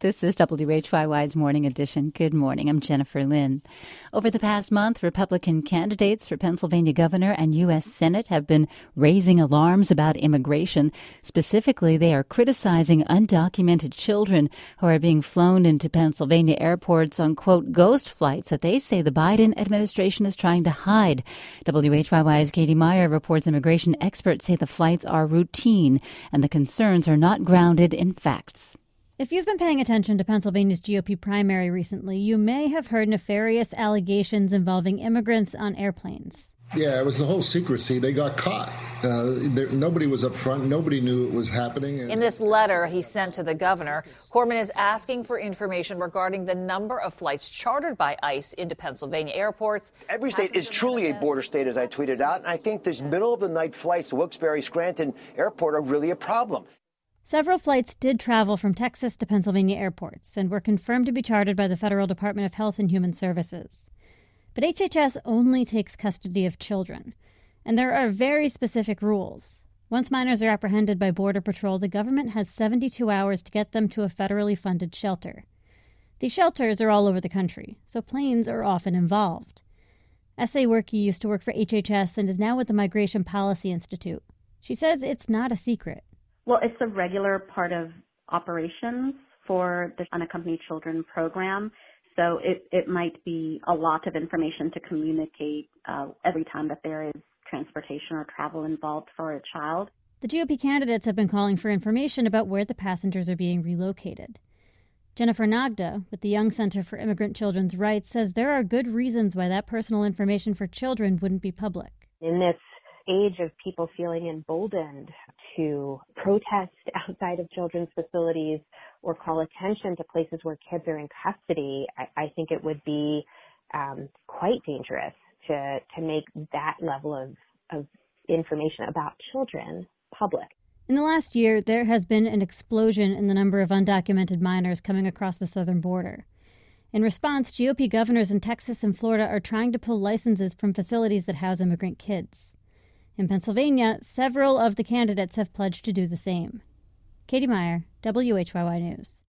This is WHYY's Morning Edition. Good morning. I'm Jennifer Lynn. Over the past month, Republican candidates for Pennsylvania governor and U.S. Senate have been raising alarms about immigration. Specifically, they are criticizing undocumented children who are being flown into Pennsylvania airports on, quote, ghost flights that they say the Biden administration is trying to hide. WHYY's Katie Meyer reports immigration experts say the flights are routine and the concerns are not grounded in facts. If you've been paying attention to Pennsylvania's GOP primary recently, you may have heard nefarious allegations involving immigrants on airplanes. Yeah, it was the whole secrecy. They got caught. Nobody was up front. Nobody knew it was happening. In this letter he sent to the governor, Corman is asking for information regarding the number of flights chartered by ICE into Pennsylvania airports. Every state is truly a border state, as I tweeted out, and I think these middle-of-the-night flights to Wilkes-Barre Scranton Airport are really a problem. Several flights did travel from Texas to Pennsylvania airports and were confirmed to be chartered by the Federal Department of Health and Human Services. But HHS only takes custody of children, and there are very specific rules. Once minors are apprehended by Border Patrol, the government has 72 hours to get them to a federally funded shelter. These shelters are all over the country, so planes are often involved. S.A. Workey used to work for HHS and is now with the Migration Policy Institute. She says it's not a secret. Well, it's a regular part of operations for the Unaccompanied Children program. So it might be a lot of information to communicate every time that there is transportation or travel involved for a child. The GOP candidates have been calling for information about where the passengers are being relocated. Jennifer Nagda, with the Young Center for Immigrant Children's Rights, says there are good reasons why that personal information for children wouldn't be public. In this age of people feeling emboldened to protest outside of children's facilities or call attention to places where kids are in custody, I think it would be quite dangerous to make that level of information about children public. In the last year, there has been an explosion in the number of undocumented minors coming across the southern border. In response, GOP governors in Texas and Florida are trying to pull licenses from facilities that house immigrant kids. In Pennsylvania, several of the candidates have pledged to do the same. Katie Meyer, WHYY News.